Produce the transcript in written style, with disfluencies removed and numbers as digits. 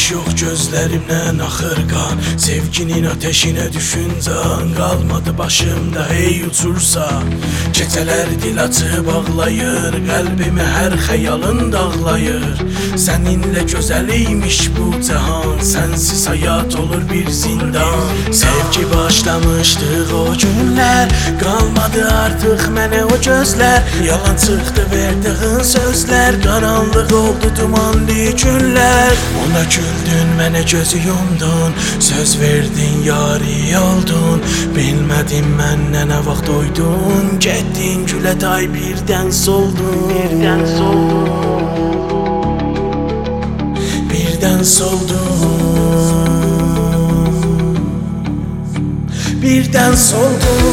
Yaş yox gözlərimdən axır qan, sevginin ateşinə düşüncan qalmadı başımda hey uçursa. Gecələr dil açıb ağlayır, qəlbimi hər xəyalın dağlayır. Səninlə gözəliymiş bu cahan, sənsiz həyat olur bir zindan. Sevgi başlamışdıq o günlər, qalmadı artıq mənə o gözlər. Yalan çıxdı verdiğin sözlər, qaranlıq oldu dumanlı günlər. Ona güldün, mənə gözü yumdun, söz verdin, yari oldun. Bilmədim məndən nə vaxt doydun, getdin gülə day birdən soldun. Birdən soldun. Birdən soldun.